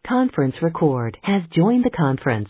Conference record has joined the conference.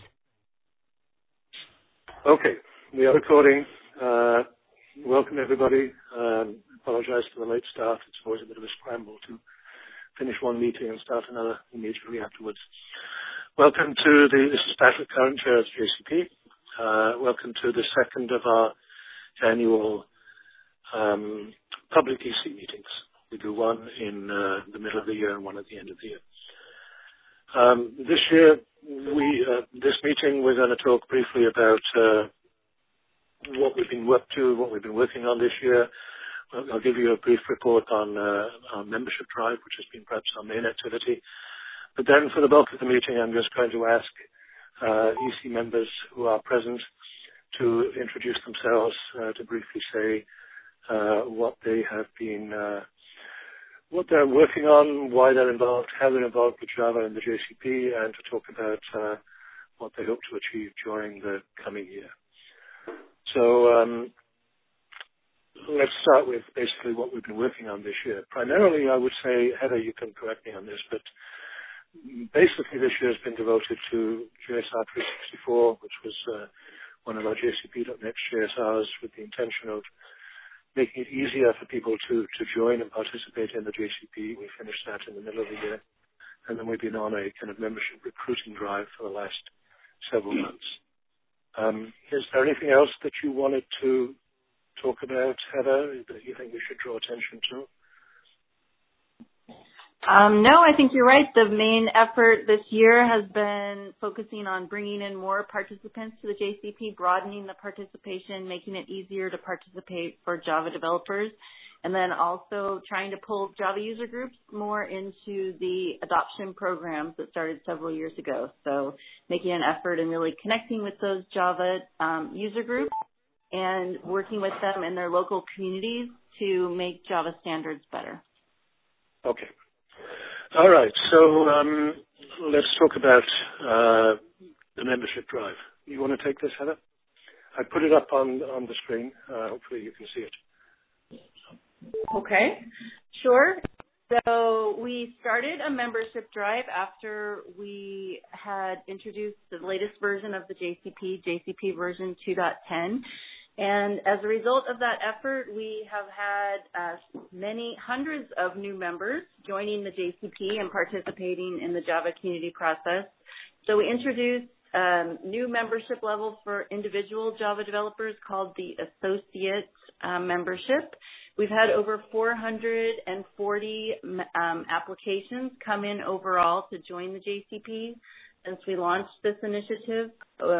Okay, we are recording. Welcome everybody. Apologize for the late start. It's always a bit of a scramble to finish one meeting and start another immediately afterwards. Welcome to this is Patrick Curran, Chair of JCP. Welcome to the second of our annual public EC meetings. We do one in the middle of the year and one at the end of the year. This year, this meeting, we're going to talk briefly about what we've been up to, what we've been working on this year. I'll give you a brief report on our membership drive, which has been perhaps our main activity. But then for the bulk of the meeting, I'm just going to ask EC members who are present to introduce themselves, to briefly say what they have been what they're working on, why they're involved, how they're involved with Java and the JCP, and to talk about what they hope to achieve during the coming year. So let's start with basically what we've been working on this year. Primarily, I would say, Heather, you can correct me on this, but basically this year has been devoted to JSR 364, which was one of our JCP.NET JSRs with the intention of making it easier for people to join and participate in the JCP. We finished that in the middle of the year. And then we've been on a kind of membership recruiting drive for the last several months. Is there anything else that you wanted to talk about, Heather, that you think we should draw attention to? No, I think you're right. The main effort this year has been focusing on bringing in more participants to the JCP, broadening the participation, making it easier to participate for Java developers, and then also trying to pull Java user groups more into the adoption programs that started several years ago. So making an effort in really connecting with those Java user groups and working with them in their local communities to make Java standards better. Okay. All right, so let's talk about the membership drive. You want to take this, Heather? I put it up on the screen. Hopefully you can see it. Okay, sure. So we started a membership drive after we had introduced the latest version of the JCP version 2.10. And as a result of that effort, we have had many hundreds of new members joining the JCP and participating in the Java community process. So we introduced new membership levels for individual Java developers called the Associate membership. We've had over 440 applications come in overall to join the JCP. Since we launched this initiative,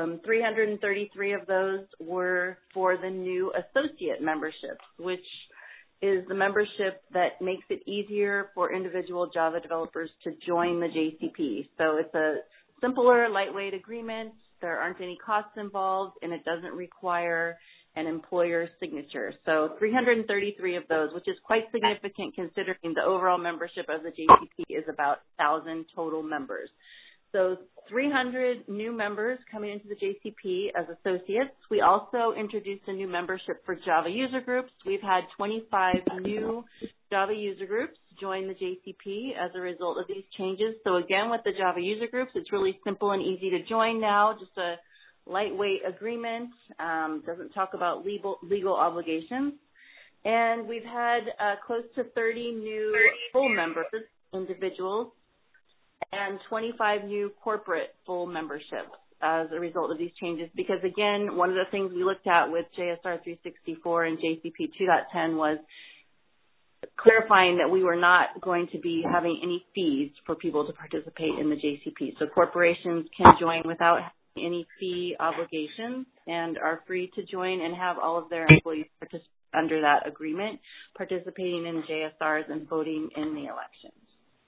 333 of those were for the new associate membership, which is the membership that makes it easier for individual Java developers to join the JCP. So it's a simpler, lightweight agreement. There aren't any costs involved, and it doesn't require an employer's signature. So 333 of those, which is quite significant considering the overall membership of the JCP is about 1,000 total members. So 300 new members coming into the JCP as associates. We also introduced a new membership for Java user groups. We've had 25 new Java user groups join the JCP as a result of these changes. So again, with the Java user groups, it's really simple and easy to join now, just a lightweight agreement, doesn't talk about legal obligations. And we've had close to 30 new full members, individuals, and 25 new corporate full memberships as a result of these changes. Because again, one of the things we looked at with JSR 364 and JCP 2.10 was clarifying that we were not going to be having any fees for people to participate in the JCP. So corporations can join without any fee obligations and are free to join and have all of their employees participate under that agreement, participating in JSRs and voting in the elections.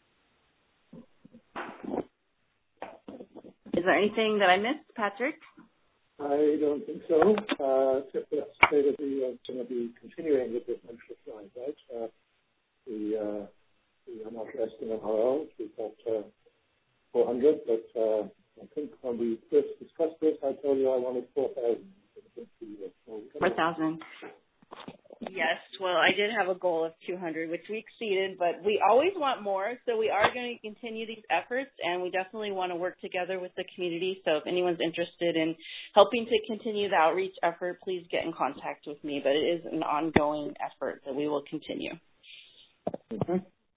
Is there anything that I missed, Patrick? I don't think so. Except to say that we are going to be continuing with this membership drive, right? We are not resting on our own. We've got 400, but I think when we first discussed this, I told you I wanted 4,000. 4,000. Yes, well, I did have a goal of 200, which we exceeded, but we always want more, so we are going to continue these efforts, and we definitely want to work together with the community. So if anyone's interested in helping to continue the outreach effort, please get in contact with me, but it is an ongoing effort that we will continue. Mm-hmm.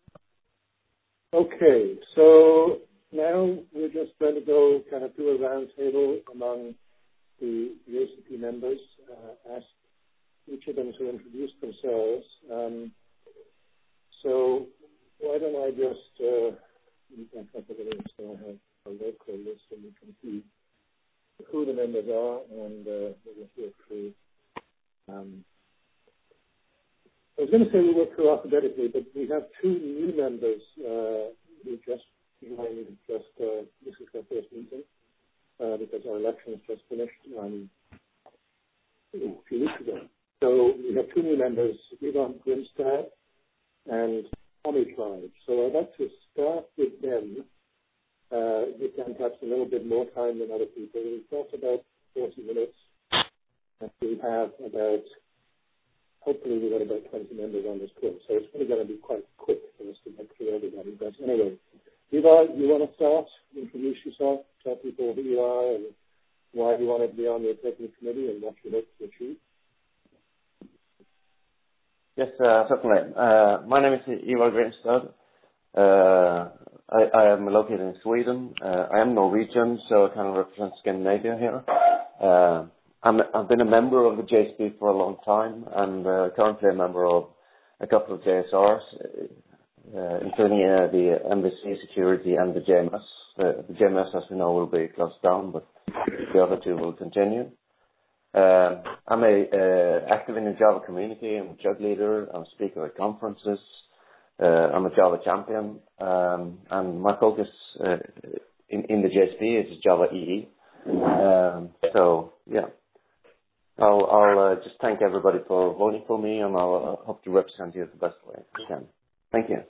Okay, so now we're just going to go kind of do a round table among the ACP members, ask each of them to introduce themselves. So why don't I just, in fact, so I have a local list and you can see who the members are and we'll work through. I was going to say we work through alphabetically, but we have two new members who just joined this is their first meeting because our elections just finished a few weeks ago. So we have two new members, Yvonne Grimstad and Tommy Tribe. So I'd like to start with them. Give them perhaps a little bit more time than other people. We've got about 40 minutes. And we have hopefully we've got about 20 members on this course. So it's really going to be quite quick for us to get through everybody. But anyway, Yvonne, you want to start? Introduce yourself, tell people who you are and why you wanted to be on the executive committee and what you hope to achieve. Yes, certainly. My name is Ivar Grimstad. I am located in Sweden. I am Norwegian, so I kind of represent Scandinavia here. I've been a member of the JSP for a long time, and currently a member of a couple of JSRs, including the Embassy Security and the JMS. The JMS, as we know, will be closed down, but the other two will continue. I'm active in the Java community. I'm a Jug leader. I'm a speaker at conferences. I'm a Java champion. And my focus in the JSP is Java EE. So, yeah. I'll just thank everybody for voting for me, and I'll hope to represent you the best way I can. Thank you.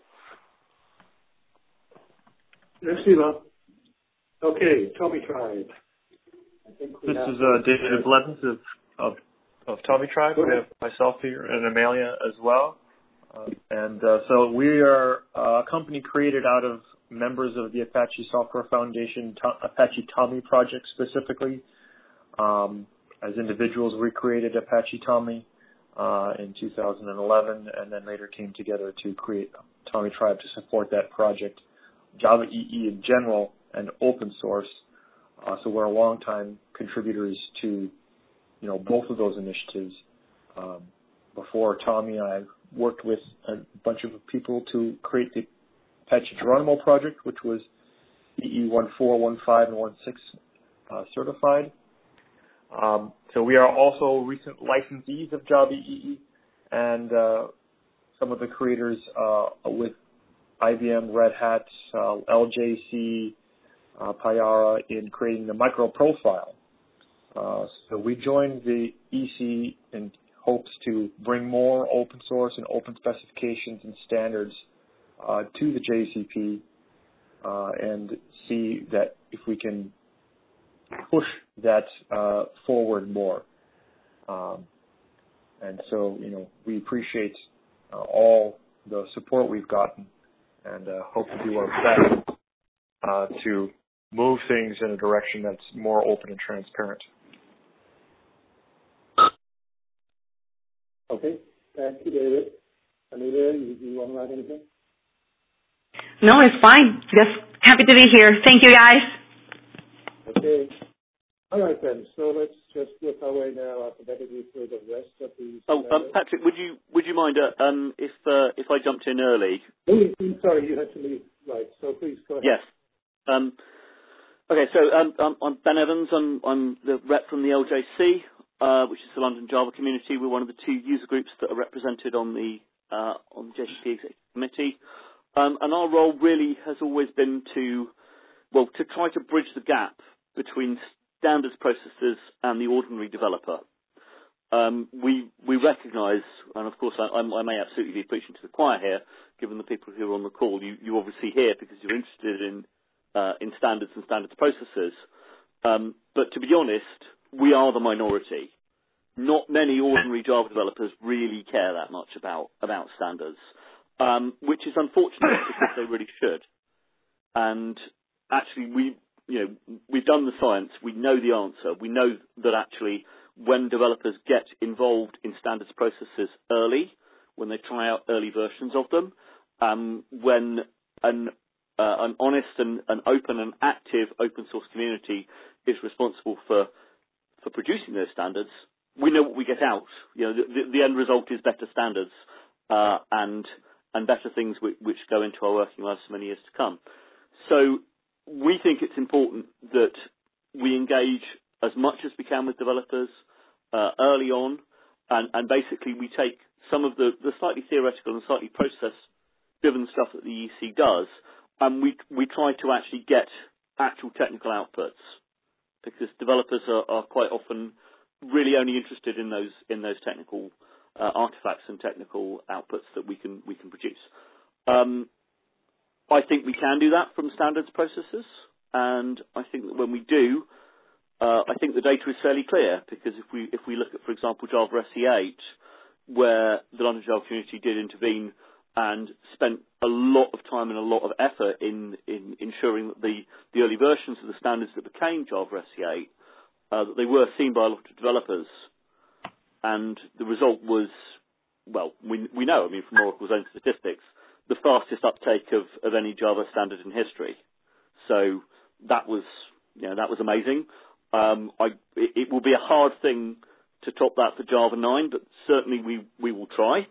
Merci, Ivan. Okay, Tommy Tribe. This is David Blevins of Tommy Tribe. We have myself here and Amalia as well. So we are a company created out of members of the Apache Software Foundation, Apache Tommy project specifically. As individuals, we created Apache Tommy in 2011 and then later came together to create Tommy Tribe to support that project, Java EE in general, and open source. So we're longtime contributors to, both of those initiatives. Before Tommy, I worked with a bunch of people to create the Apache Geronimo project, which was EE 1.4, 1.5, and 1.6 certified. So we are also recent licensees of Java EE, and some of the creators with IBM, Red Hat, LJC, Payara in creating the micro profile. So we joined the EC in hopes to bring more open source and open specifications and standards to the JCP and see that if we can push that forward more. And so, we appreciate all the support we've gotten and hope to do our best to move things in a direction that's more open and transparent. Okay. Thank you, David. Amelia, you want to add anything? No, it's fine. Just happy to be here. Thank you, guys. Okay. All right, then. So let's just work our way now alphabetically through the rest of these. Patrick, would you mind if I jumped in early? Oh, sorry, you had to leave. Right. So please go ahead. Yes. Okay. So I'm Ben Evans. I'm the rep from the LJC, which is the London Java community. We're one of the two user groups that are represented on the JCP Executive Committee, and our role really has always been to try to bridge the gap between standards processes and the ordinary developer. We recognise, and of course I may absolutely be preaching to the choir here, given the people who are on the call. You obviously here because you're interested in standards and standards processes. But to be honest, we are the minority. not many ordinary Java developers really care that much about standards, which is unfortunate because they really should. And actually, we've done the science. We know the answer. We know that actually, when developers get involved in standards processes early, when they try out early versions of them, when an honest and open and active open source community is responsible for producing those standards, we know what we get out. The end result is better standards and better things which go into our working lives for many years to come. So we think it's important that we engage as much as we can with developers early on, and basically we take some of the slightly theoretical and slightly process-driven stuff that the EC does, and we try to actually get actual technical outputs, because developers are quite often really only interested in those technical artifacts and technical outputs that we can produce. I think we can do that from standards processes, and I think that when we do, I think the data is fairly clear, because if we look at, for example, Java SE8, where the London Java community did intervene and spent a lot of time and a lot of effort in ensuring that the early versions of the standards that became Java SE8, that they were seen by a lot of developers, and the result was, well, we know, from Oracle's own statistics, the fastest uptake of any Java standard in history. So that was amazing. It will be a hard thing to top that for Java 9, but certainly we will try.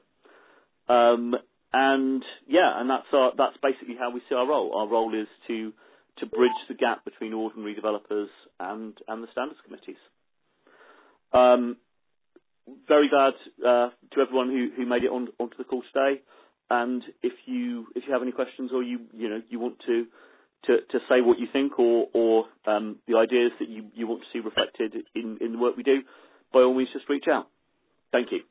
And that's basically how we see our role. Our role is to bridge the gap between ordinary developers and the standards committees. Very glad to everyone who made it onto the call today. And if you have any questions, or you want to say what you think, or the ideas that you want to see reflected in the work we do, by all means, just reach out. Thank you.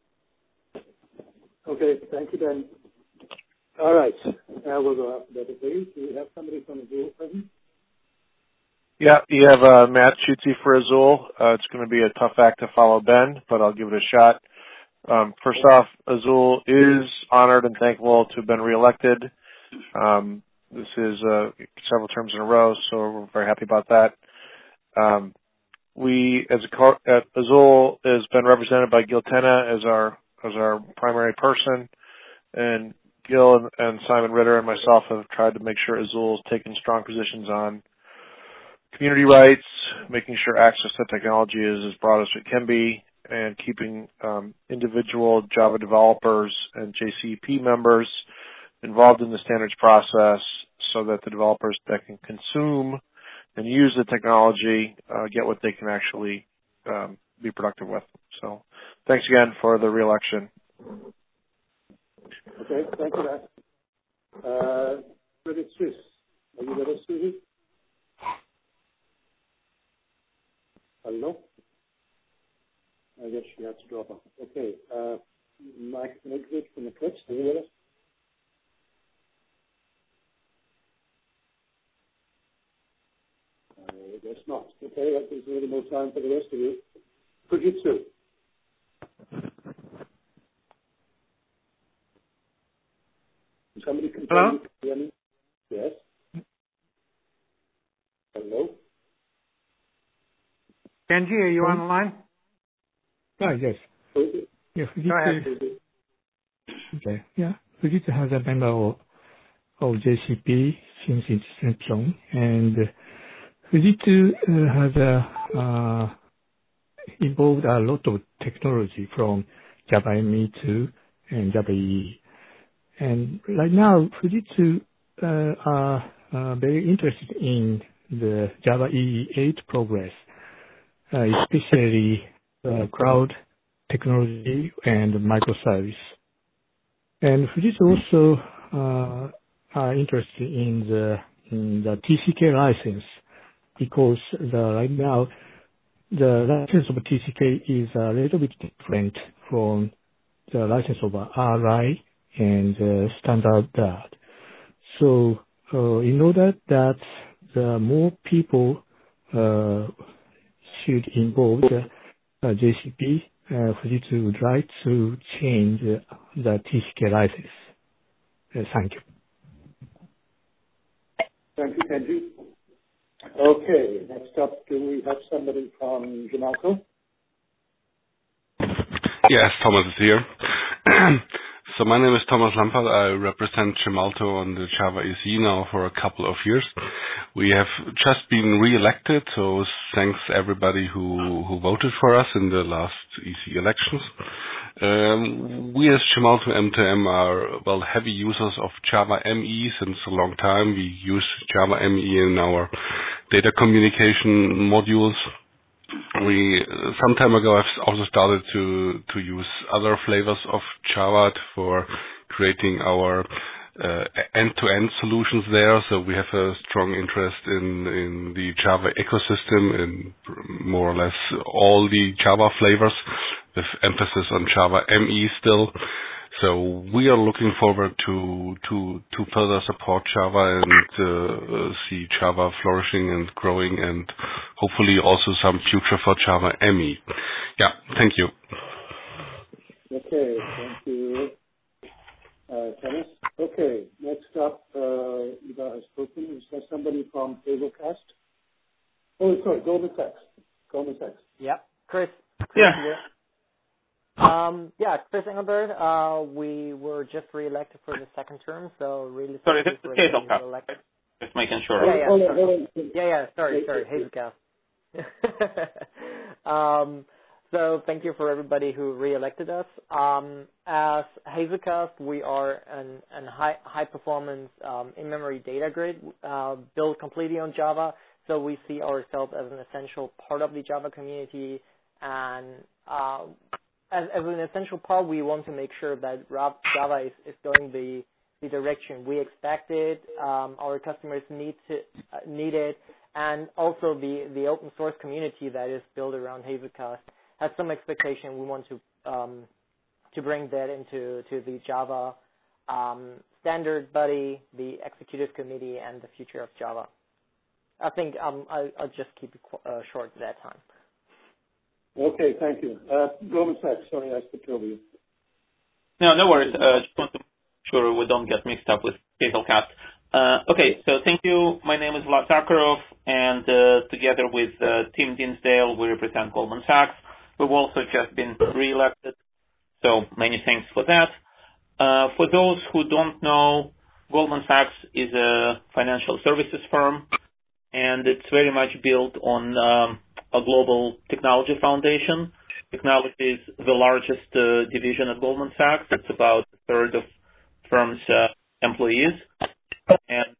Okay, thank you, Ben. All right, now we'll go alphabetically. Do we have somebody from Azul present? Yeah, you have Matt Schutze for Azul. It's going to be a tough act to follow Ben, but I'll give it a shot. First off, Azul is honored and thankful to have been reelected. This is several terms in a row, so we're very happy about that. Azul has been represented by Gil Tena as our primary person, and Gil and Simon Ritter and myself have tried to make sure Azul's taken strong positions on community rights, making sure access to technology is as broad as it can be, and keeping individual Java developers and JCP members involved in the standards process so that the developers that can consume and use the technology get what they can actually be productive with. So thanks again for the re-election. Okay, thank you, Matt. Credit Suisse. Are you with us, Susie? Hello? I guess she had to drop off. Okay. Mike Nicholas from Eclipse, are you with us? I guess not. Okay, that gives a little more time for the rest of you. Fujitsu. Somebody Hello? Hear me? Yes. Hello? Kenji, are you on the line? Yes. Yeah, Fujitsu. Go ahead. Okay. Yeah. Fujitsu has a member of JCP since its inception, and Fujitsu has involved a lot of technology from Java ME2 and Java EE. And right now, Fujitsu are very interested in the Java EE 8 progress, especially cloud technology and microservice. And Fujitsu also are interested in the TCK license, because right now the license of TCK is a little bit different from the license of RI and standard Dart. So in order that the more people should involve JCP, Fujitsu would like to change the TCK license. Thank you. Thank you, Kenji. Okay, next up, do we have somebody from Gemalto? Yes, Thomas is here. So my name is Thomas Lampert. I represent Gemalto on the Java EC now for a couple of years. We have just been re-elected, so thanks everybody who voted for us in the last EC elections. We as Gemalto MTM are, heavy users of Java ME since a long time. We use Java ME in our data communication modules. We some time ago have also started to use other flavors of Java for creating our end-to-end solutions there. So we have a strong interest in the Java ecosystem and more or less all the Java flavors with emphasis on Java ME still. So we are looking forward to further support Java and see Java flourishing and growing, and hopefully also some future for Java ME. Yeah, thank you. Okay, thank you, Thomas. Okay, next up, Eva has spoken. Is there somebody from Hazelcast? Oh, sorry, Goldman Sachs. Yep, Chris. Yeah. Here. Chris Engelbert. We were just re-elected for the second term, so really sorry, this is Hazelcast. Just making sure. Sorry, Hazelcast. So thank you for everybody who re-elected us. As Hazelcast, we are an high performance in-memory data grid built completely on Java. So we see ourselves as an essential part of the Java community, and as an essential part, we want to make sure that Java is going the direction we expected. Our customers need it, and also the open source community that is built around Hazelcast has some expectation. We want to bring that into the Java standard body, the executive committee, and the future of Java. I think I'll just keep it short at that time. Okay, thank you. Goldman Sachs, sorry, I skipped over you. No worries. Just want to make sure we don't get mixed up with Hazelcast. Okay, so thank you. My name is Vlad Zakharov, and together with Tim Dinsdale, we represent Goldman Sachs. We've also just been re-elected, so many thanks for that. For those who don't know, Goldman Sachs is a financial services firm, and it's very much built on a global technology foundation. Technology is the largest division at Goldman Sachs. It's about a third of firm's employees. And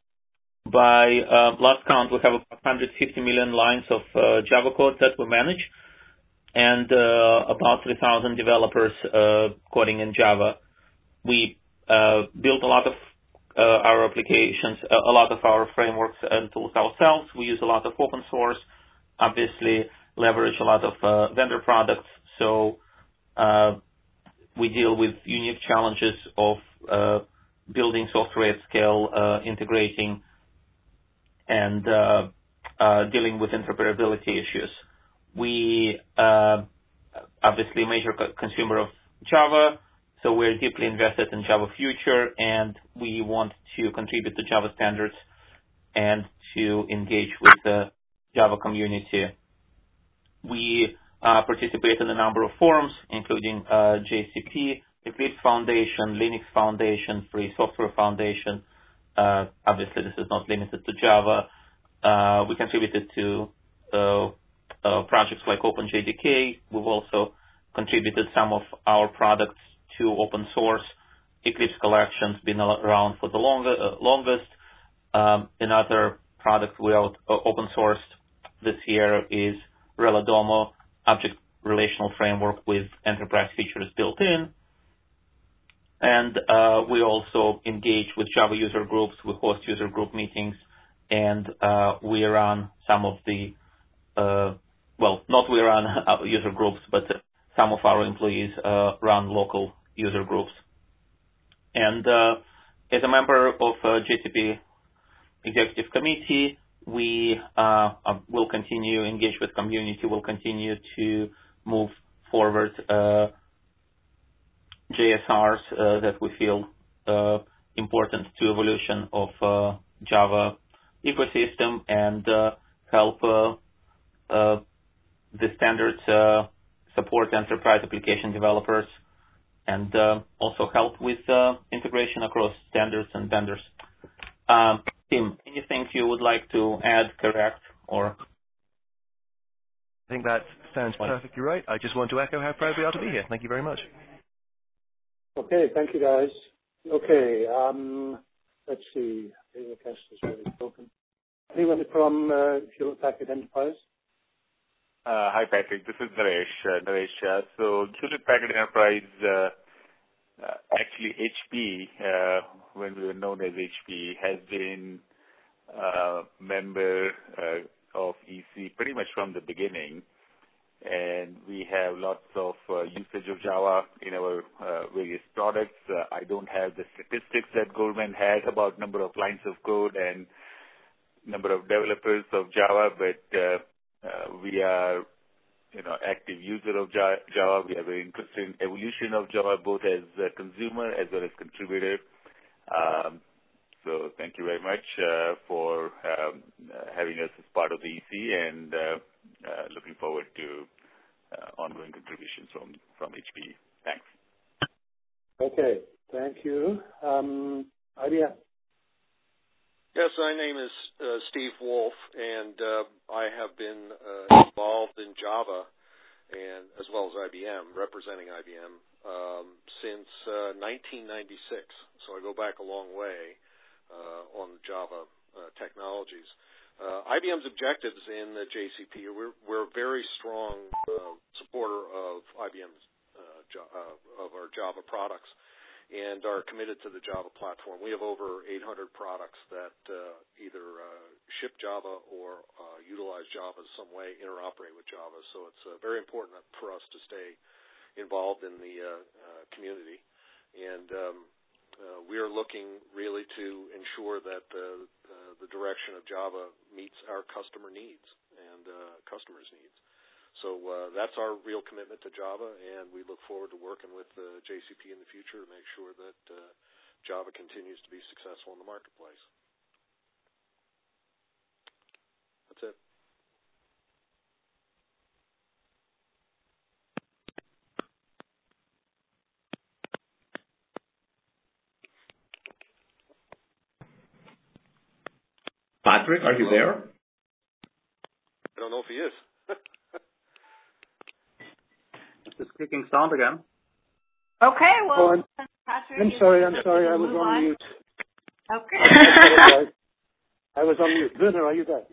by last count, we have about 150 million lines of Java code that we manage, and about 3,000 developers coding in Java. We built a lot of our applications, a lot of our frameworks and tools ourselves. We use a lot of open source, obviously leverage a lot of vendor products. So we deal with unique challenges of building software at scale, integrating, and dealing with interoperability issues. We obviously major consumer of Java, so we're deeply invested in Java future, and we want to contribute to Java standards and to engage with the Java community. We participate in a number of forums, including JCP, Eclipse Foundation, Linux Foundation, Free Software Foundation. Obviously, this is not limited to Java. We contributed to projects like OpenJDK. We've also contributed some of our products to open source. Eclipse Collection's been around for the longest. Another product we open sourced this year is Reladomo, object relational framework with enterprise features built in. And we also engage with Java user groups. We host user group meetings, and we run some of the not we run user groups, but some of our employees run local user groups. And as a member of JCP Executive Committee, we will continue engage with community. We'll continue to move forward JSRs that we feel important to evolution of Java ecosystem and help the standards support enterprise application developers and also help with integration across standards and vendors. Tim, anything you would like to add, correct, or? I think that sounds perfectly right. I just want to echo how proud we are to be here. Thank you very much. Okay, thank you, guys. Okay, let's see. The guest is already spoken. Anyone from Hewlett Packard Enterprise? Hi, Patrick. This is Naresh. So Hewlett Packard Enterprise, actually HP, when we were known as HP, has been a member of EC pretty much from the beginning. And we have lots of usage of Java in our various products. I don't have the statistics that Goldman has about number of lines of code and number of developers of Java, but we are, active user of Java. We are very interested in evolution of Java, both as a consumer as well as contributor. So thank you very much for having us as part of the EC, and looking forward to ongoing contributions from HP. Thanks. Okay, thank you. IBM. Yes, my name is Steve Wolf, and I have been involved in Java and as well as IBM, representing IBM, since 1996. So I go back a long way on Java technologies. IBM's objectives in the JCP, we're a very strong supporter of IBM's of our Java products, and are committed to the Java platform. We have over 800 products that either ship Java or utilize Java in some way, interoperate with Java. So it's very important for us to stay involved in the community. And we are looking really to ensure that the direction of Java meets our customer needs and customers' needs. So that's our real commitment to Java, and we look forward to working with JCP in the future to make sure that Java continues to be successful in the marketplace. That's it. Patrick, are you there? I don't know if he is. Just clicking sound again. Okay, well, Patrick. I'm sorry. I was on mute. Okay. I was on mute. Werner, are you there?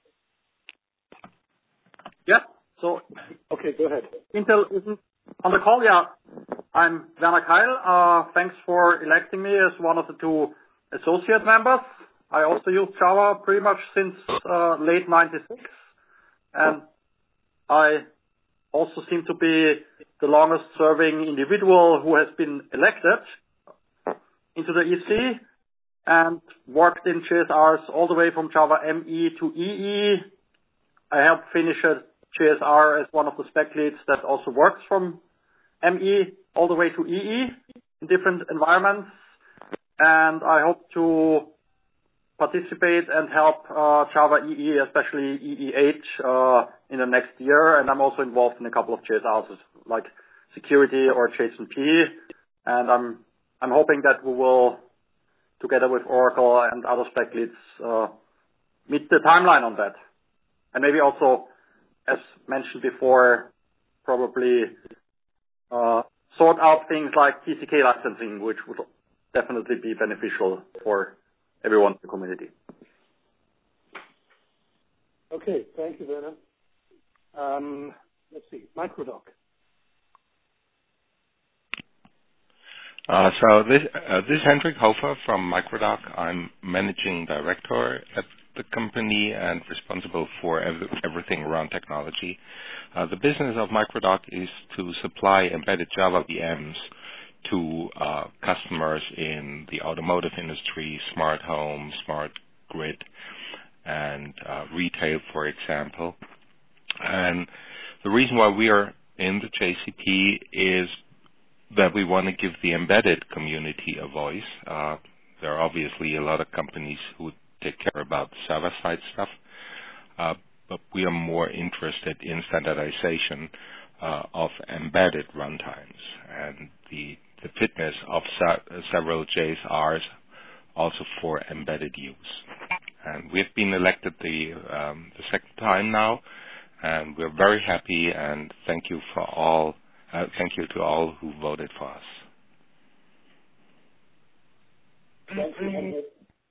Yeah. So. Okay, go ahead. Intel isn't on the call. Yeah. I'm Werner Keil. Thanks for electing me as one of the two associate members. I also use Java pretty much since late '96, and I also seem to be the longest serving individual who has been elected into the EC and worked in JSRs all the way from Java ME to EE. I helped finish a JSR as one of the spec leads that also works from ME all the way to EE in different environments. And I hope to participate and help Java EE, especially EE8, in the next year. And I'm also involved in a couple of JSRs like security or JSONP. And I'm hoping that we will, together with Oracle and other spec leads, meet the timeline on that. And maybe also, as mentioned before, probably sort out things like TCK licensing, which would definitely be beneficial for everyone in the community. Okay, thank you, Werner. Let's see, Microdoc. So this is Hendrik Hofer from Microdoc. I'm managing director at the company and responsible for everything around technology. The business of Microdoc is to supply embedded Java VMs to customers in the automotive industry, smart home, smart grid, and retail, for example. And the reason why we are in the JCP is that we want to give the embedded community a voice. There are obviously a lot of companies who take care about server-side stuff, but we are more interested in standardization of embedded runtimes and the fitness of several JSRs also for embedded use. And we've been elected the second time now, and we're very happy. And thank you to all who voted for us. Thank you, Hendrik.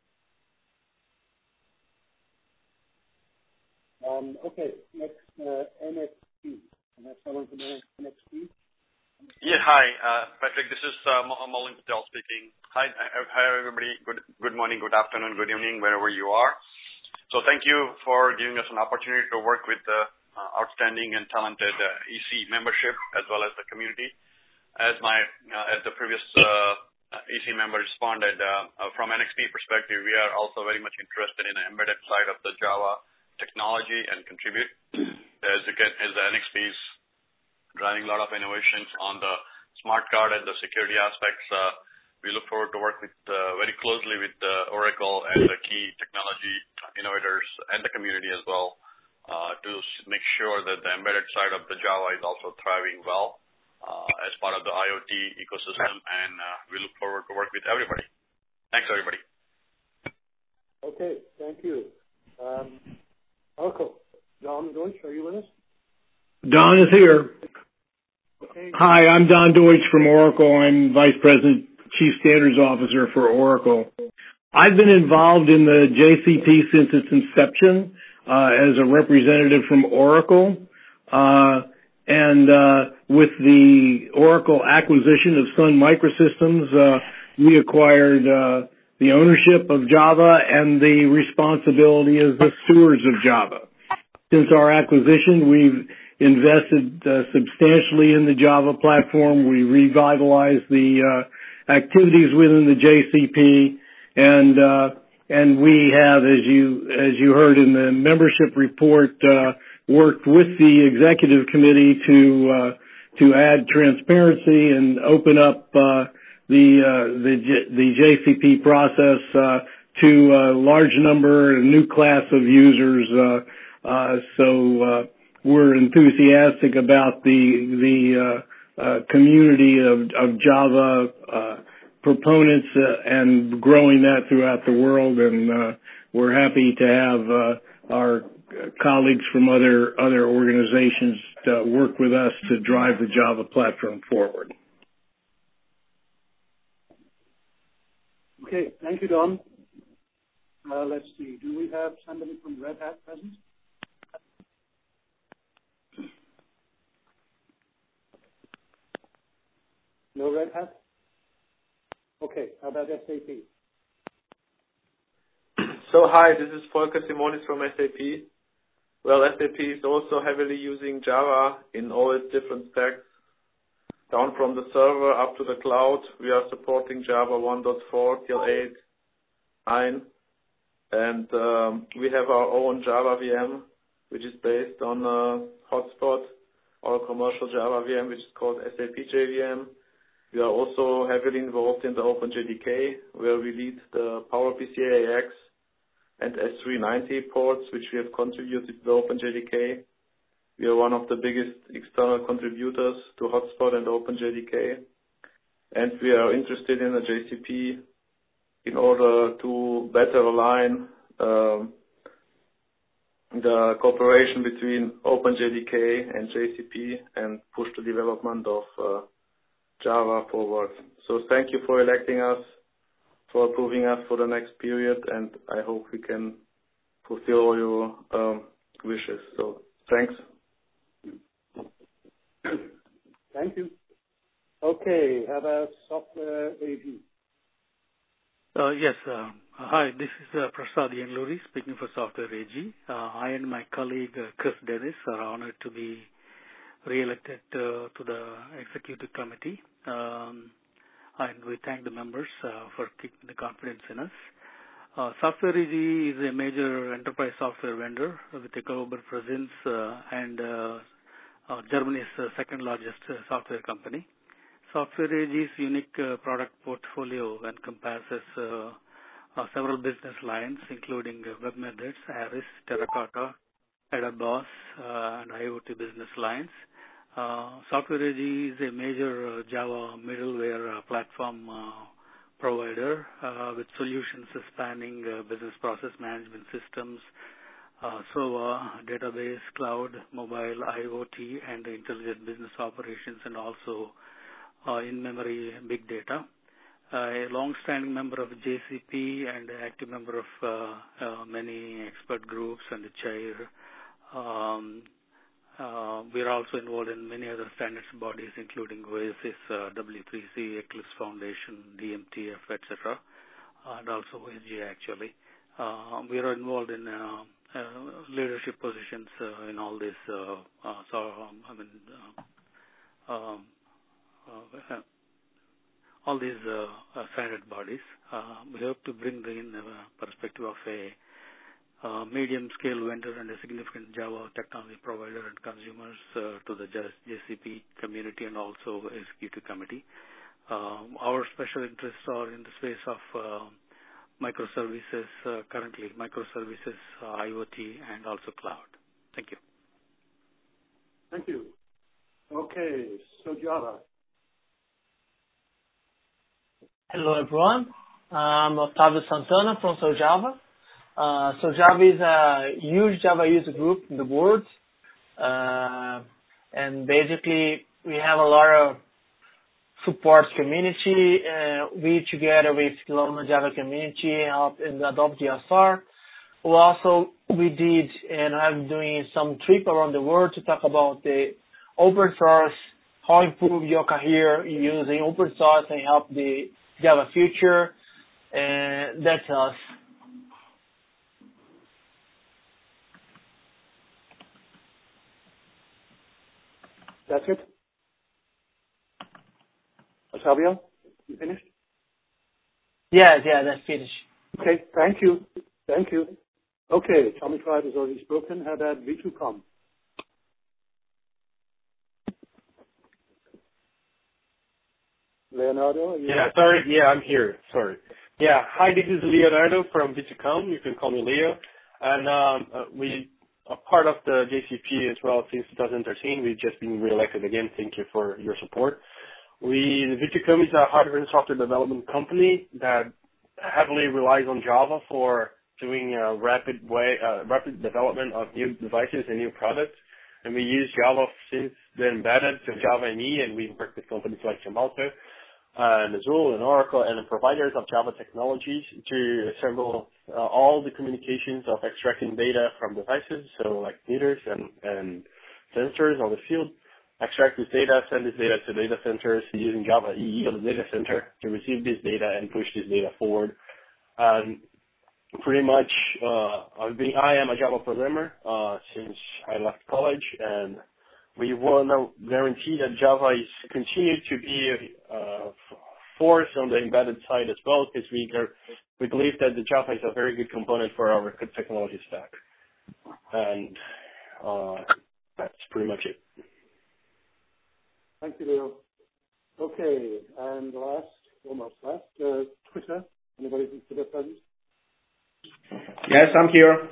Okay, next NXP. And that's someone from NXP. Yeah, hi, Patrick. This is Maulik Patel speaking. Hi, everybody. Good morning, good afternoon, good evening, wherever you are. So thank you for giving us an opportunity to work with the outstanding and talented EC membership as well as the community. As the previous EC member responded, from NXP perspective, we are also very much interested in the embedded side of the Java technology and contribute. As the NXP is driving a lot of innovations on the smart card and the security aspects, we look forward to work with very closely with Oracle and the key technology innovators and the community as well to make sure that the embedded side of the Java is also thriving well as part of the IoT ecosystem, and we look forward to work with everybody. Thanks, everybody. Okay, thank you. Oracle, Don Deutsch, are you with us? Don is here. Okay. Hi, I'm Don Deutsch from Oracle. I'm Vice President, Chief Standards Officer for Oracle. I've been involved in the JCP since its inception as a representative from Oracle. And with the Oracle acquisition of Sun Microsystems, we acquired the ownership of Java and the responsibility as the stewards of Java. Since our acquisition, we've invested substantially in the Java platform. We revitalized the activities within the JCP, and we have, as you heard in the membership report, worked with the executive committee to add transparency and open up the JCP process to a large number, a new class of users. So we're enthusiastic about the community of Java proponents and growing that throughout the world. And we're happy to have our colleagues from other organizations work with us to drive the Java platform forward. Okay, thank you, Don. Let's see. Do we have somebody from Red Hat present? No Red Hat? Okay, how about SAP? So hi, this is Volker Simonis from SAP. Well, SAP is also heavily using Java in all its different stacks. Down from the server up to the cloud, we are supporting Java 1.4 till 8, 9. And we have our own Java VM, which is based on Hotspot, our commercial Java VM, which is called SAP JVM. We are also heavily involved in the OpenJDK, where we lead the PowerPC AX and S390 ports, which we have contributed to the OpenJDK. We are one of the biggest external contributors to Hotspot and OpenJDK. And we are interested in the JCP in order to better align the cooperation between OpenJDK and JCP and push the development of Java forward. So thank you for electing us, for approving us for the next period, and I hope we can fulfill all your wishes. So thanks. Thank you. Okay, how about Software AG? Yes. Hi, this is Prasad Yenluri speaking for Software AG. I and my colleague Chris Dennis are honored to be re-elected to the executive committee. And we thank the members for keeping the confidence in us. Software AG is a major enterprise software vendor with a global presence and Germany's second largest software company. Software AG's unique product portfolio encompasses several business lines, including WebMethods, Aris, Terracotta, AdaBoss, and IoT business lines. Software AG is a major Java middleware platform provider with solutions spanning business process management systems, SOA, database, cloud, mobile, IoT, and intelligent business operations, and also in-memory big data. A long-standing member of JCP and an active member of many expert groups and the chair. We are also involved in many other standards bodies, including Oasis, W3C, Eclipse Foundation, DMTF, etc., and also OSG actually. We are involved in leadership positions in all these, all these standard bodies. We hope to bring in the perspective of a medium-scale vendor and a significant Java technology provider and consumers to the JCP community and also executive committee. Our special interests are in the space of microservices, currently microservices, IoT, and also cloud. Thank you. Thank you. Okay, so Java. Hello, everyone. I'm Octavio Santana from SoJava. SoJava is a huge Java user group in the world. And basically, we have a lot of support community. We, together with the Java community, help and adopt GSR. We did and I'm doing some trip around the world to talk about the open source, how improve your career using open source and help the Java future. And that's us. That's it? Octavio, you finished? Yeah, that's finished. Okay, thank you. Thank you. Okay, Tommy Tribe has already spoken. How about V2COM? Leonardo? Yeah, sorry. Yeah, I'm here. Sorry. Yeah, hi, this is Leonardo from V2COM. You can call me Leo. And we are part of the JCP as well since 2013. We've just been reelected again. Thank you for your support. V2COM is a hardware and software development company that heavily relies on Java for doing rapid development of new devices and new products. And we use Java since the embedded to Java ME, and we work with companies like Gemalto, and Azul and Oracle and the providers of Java technologies to assemble all the communications of extracting data from devices, so like meters and sensors on the field, extract this data, send this data to data centers using Java EE on the data center to receive this data and push this data forward. Pretty much, I am a Java programmer since I left college, and we want to guarantee that Java is continued to be a force on the embedded side as well, because we believe that the Java is a very good component for our technology stack. And that's pretty much it. Thank you, Leo. Okay, and almost last, Twitter. Anybody from Twitter present? Yes, I'm here.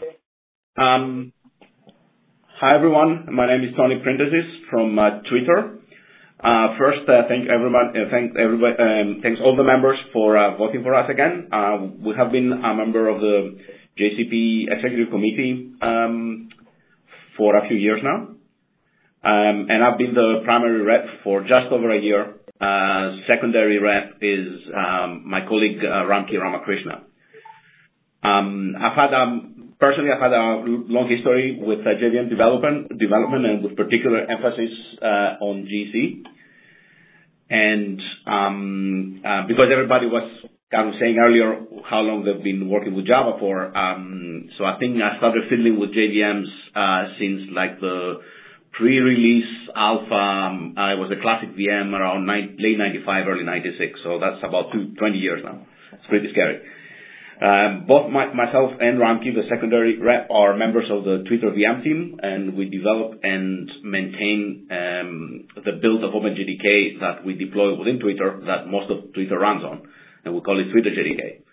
Hi, everyone. My name is Tony Prentices from Twitter. First, thanks all the members for voting for us again. We have been a member of the JCP Executive Committee for a few years now. And I've been the primary rep for just over a year. Secondary rep is my colleague Ramki Ramakrishna. I've had a long history with JVM development and with particular emphasis on GC. And because everybody was kind of saying earlier how long they've been working with Java for, so I think I started fiddling with JVMs since like the pre-release alpha. I was a classic VM around late 95, early 96. So that's about 20 years now. It's pretty scary. Both myself and Ramki, the secondary rep, are members of the Twitter VM team, and we develop and maintain the build of OpenJDK that we deploy within Twitter that most of Twitter runs on, and we call it Twitter JDK.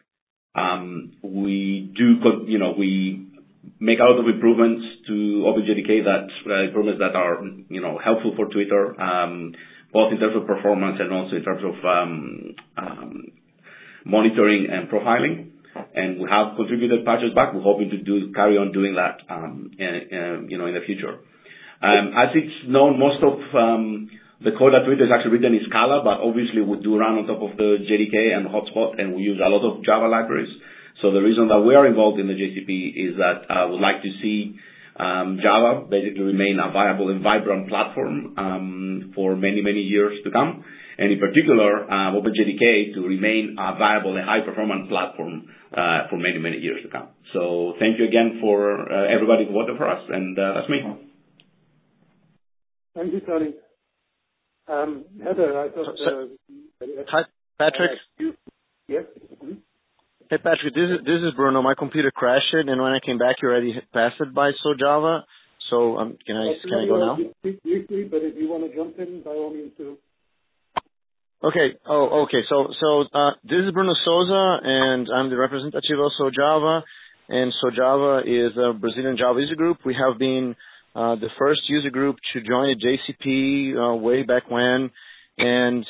We make a lot of improvements to OpenJDK improvements that are, helpful for Twitter, both in terms of performance and also in terms of monitoring and profiling. And we have contributed patches back. We're hoping to carry on doing that, in the future. As it's known, most of the code at Twitter is actually written in Scala, but obviously we do run on top of the JDK and Hotspot, and we use a lot of Java libraries. So the reason that we are involved in the JCP is that we'd like to see Java basically remain a viable and vibrant platform for many, many years to come, and in particular, OpenJDK to remain a viable and high-performance platform for many, many years to come. So thank you again for everybody who voted for us, and that's me. Thank you, Tony. Heather, I thought... Hi, Patrick. Yes? Mm-hmm. Hey, Patrick, this is Bruno. My computer crashed, and when I came back, you already passed it by SoJava. So can I go now? Briefly, but if you want to jump in, by all means do. Okay. Oh, okay. So this is Bruno Souza, and I'm the representative of SoJava. And SoJava is a Brazilian Java user group. We have been the first user group to join the JCP way back when, and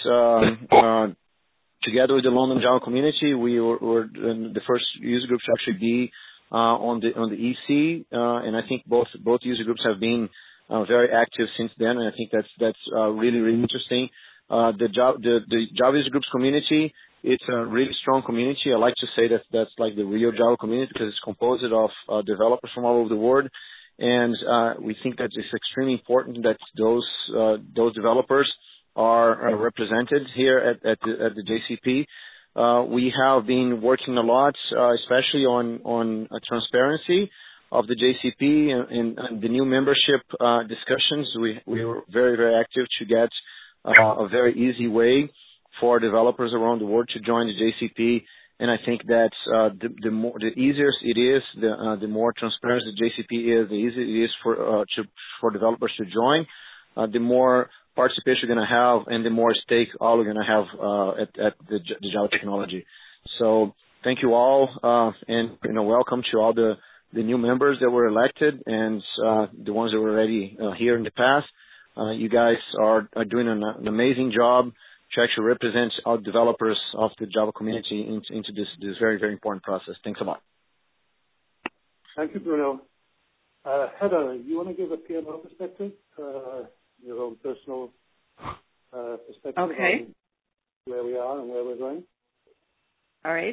together with the London Java community, we were the first user group to actually be on the EC, and I think both user groups have been very active since then, and I think that's really, really interesting. The Java user groups community, it's a really strong community. I like to say that's like the real Java community because it's composed of developers from all over the world, and we think that it's extremely important that those developers are represented here at the JCP. We have been working a lot, especially on transparency of the JCP and the new membership discussions. We were very, very active to get a very easy way for developers around the world to join the JCP. And I think that the easier it is, the more transparent the JCP is, the easier it is for developers to join, the more participation you're going to have, and the more stake all are going to have at the Java technology. So thank you all, and welcome to all the new members that were elected and the ones that were already here in the past. You guys are doing an amazing job to actually represent our developers of the Java community into this very, very important process. Thanks a lot. Thank you, Bruno. Heather, you want to give a PMO perspective? Your own personal perspective on where we are and where we're going? All right.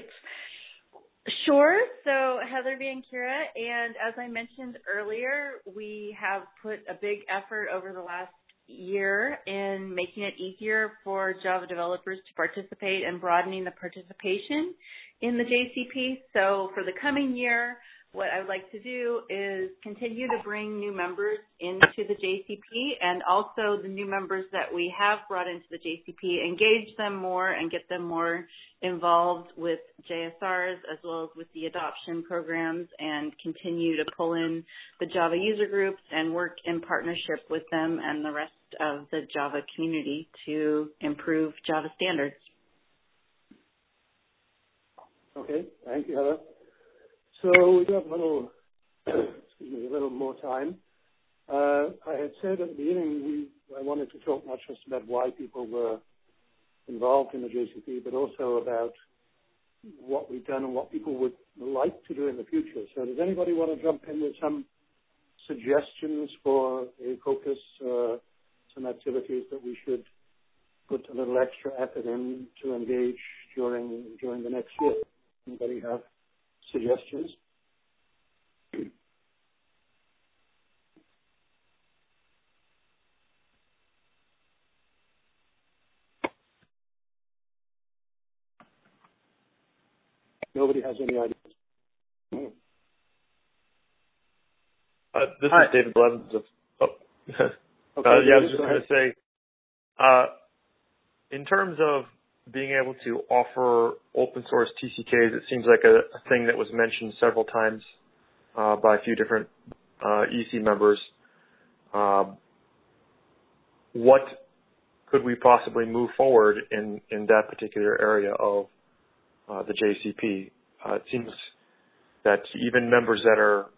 Sure. So Heather Bianchira, and as I mentioned earlier, we have put a big effort over the last year in making it easier for Java developers to participate and broadening the participation in the JCP. So for the coming year, what I would like to do is continue to bring new members into the JCP, and also the new members that we have brought into the JCP, engage them more and get them more involved with JSRs as well as with the adoption programs, and continue to pull in the Java user groups and work in partnership with them and the rest of the Java community to improve Java standards. Okay, thank you, Heather. So we have a little more time. I had said at the beginning I wanted to talk not just about why people were involved in the JCP, but also about what we've done and what people would like to do in the future. So does anybody want to jump in with some suggestions for a focus, some activities that we should put a little extra effort in to engage during the next year? Anybody have suggestions? Nobody has any ideas. This is David Blevins. I was just going to say, in terms of being able to offer open source TCKs, it seems like a thing that was mentioned several times by a few different EC members. What could we possibly move forward in that particular area of the JCP? It seems that even members that are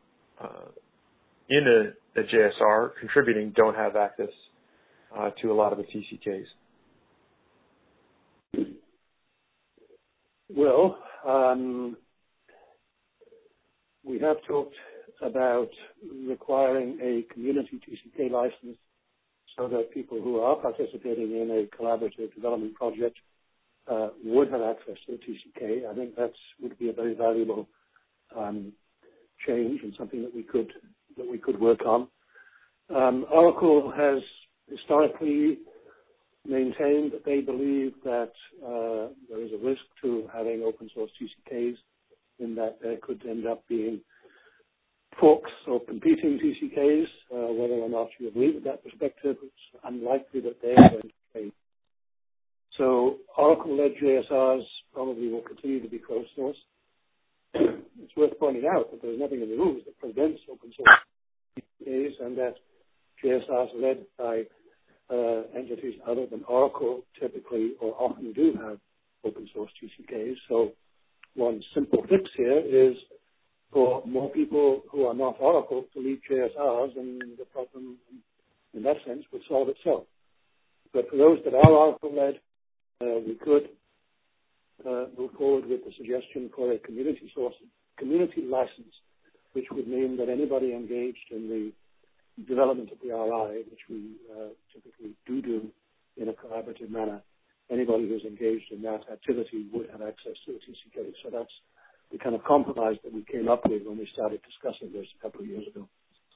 in a JSR contributing don't have access to a lot of the TCKs. Well, we have talked about requiring a community TCK license so that people who are participating in a collaborative development project would have access to the TCK. I think that would be a very valuable change and something that we could work on. Oracle has historically maintained that they believe that there is a risk to having open source TCKs, in that there could end up being forks or competing TCKs. Whether or not you agree with that perspective, it's unlikely that they are going to change. So Oracle-led JSRs probably will continue to be closed source. It's worth pointing out that there's nothing in the rules that prevents open source TCKs, and that JSRs led by entities other than Oracle typically or often do have open source TCKs. So one simple fix here is for more people who are not Oracle to lead JSRs, and the problem in that sense would solve itself. But for those that are Oracle-led, we could move forward with the suggestion for a community license, which would mean that anybody engaged in the development of the RI, which we typically do in a collaborative manner, anybody who's engaged in that activity would have access to the TCK. So that's the kind of compromise that we came up with when we started discussing this a couple of years ago.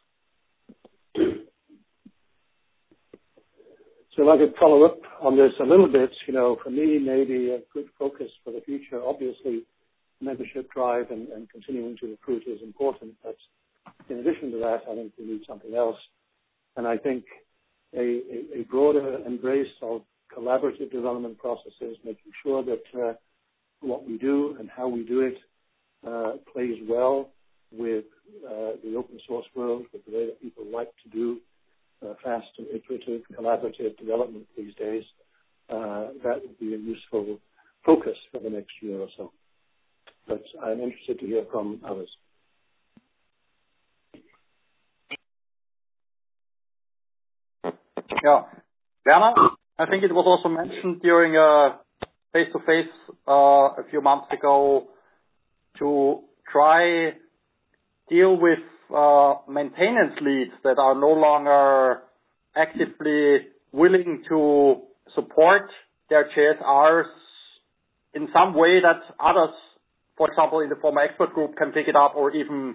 So if I could follow up on this a little bit, for me, maybe a good focus for the future, obviously, membership drive and continuing to recruit is important. But in addition to that, I think we need something else. And I think a broader embrace of collaborative development processes, making sure that what we do and how we do it plays well with the open source world, with the way that people like to do fast and iterative collaborative development these days. That would be a useful focus for the next year or so. But I'm interested to hear from others. Yeah. Werner, I think it was also mentioned during a face-to-face a few months ago to try deal with maintenance leads that are no longer actively willing to support their JSRs in some way that others, for example, in the former expert group, can pick it up, or even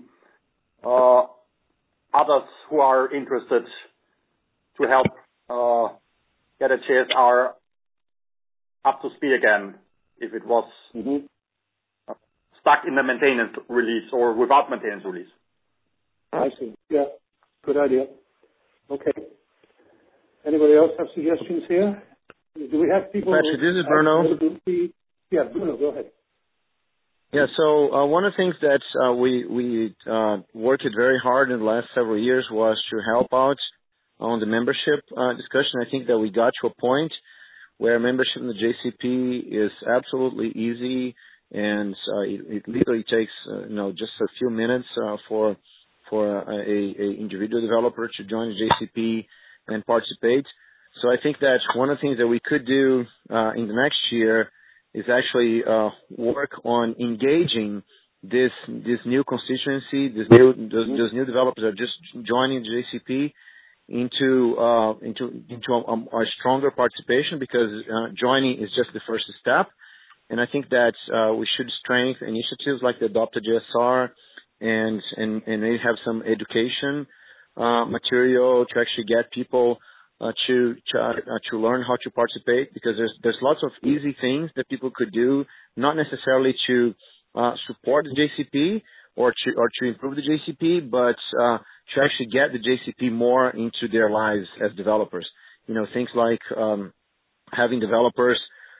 others who are interested to help get a JSR up to speed again if it was stuck in the maintenance release or without maintenance release. I see. Yeah, good idea. Okay. Anybody else have suggestions here? Do we have people? Actually, this is Bruno. Yeah, Bruno, go ahead. Yeah, so one of the things that we worked very hard in the last several years was to help out on the membership discussion. I think that we got to a point where membership in the JCP is absolutely easy, and it literally takes just a few minutes for a individual developer to join the JCP and participate. So I think that one of the things that we could do in the next year is actually work on engaging this new constituency, those new developers that are just joining the JCP into a stronger participation, because joining is just the first step. And I think that we should strengthen initiatives like the Adopt a JSR and maybe have some education material to actually get people to learn how to participate, because there's lots of easy things that people could do, not necessarily to support the JCP or to improve the JCP, but to actually get the JCP more into their lives as developers. Things like having developers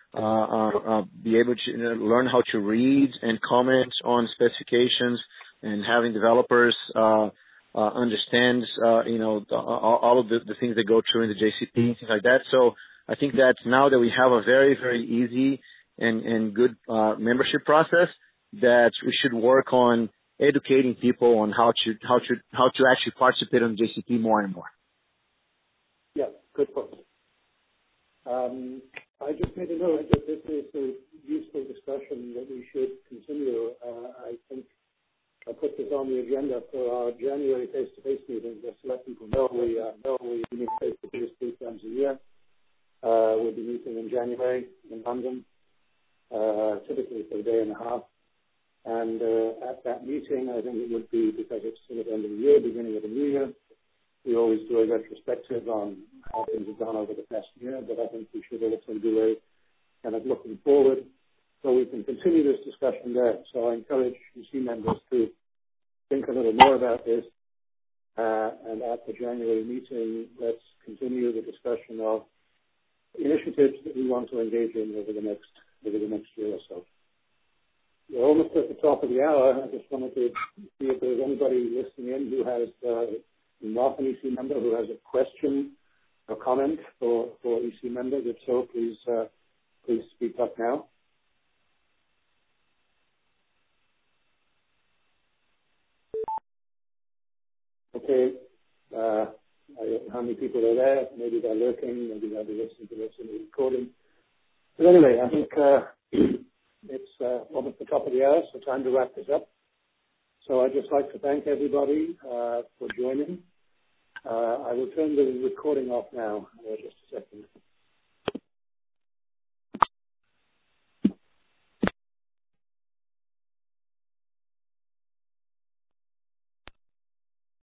be able to learn how to read and comment on specifications, and having developers understand all of the things that go through in the JCP, things like that. So I think that now that we have a very, very easy and good membership process, that we should work on educating people on how to actually participate on JCP more and more. Yeah, good point. I just made a note that this is a useful discussion that we should continue. I think I put this on the agenda for our January face-to-face meeting, just to let people know we meet face-to-face 3 times a year. We'll be meeting in January in London, typically for a day and a half. And at that meeting, I think it would be, because it's sort of the end of the year, beginning of the new year, we always do a retrospective on how things have gone over the past year, but I think we should also do a kind of looking forward so we can continue this discussion there. So I encourage UC members to think a little more about this, and at the January meeting, let's continue the discussion of initiatives that we want to engage in over the next year or so. We're almost at the top of the hour. I just wanted to see if there's anybody listening in who has, not an EC member, who has a question or comment for EC members. If so, please speak up now. Okay. How many people are there? Maybe they're lurking. Maybe they'll be listening to this in the recording. But anyway, I think it's almost the top of the hour, so time to wrap this up. So I'd just like to thank everybody for joining. I will turn the recording off now. Just a second.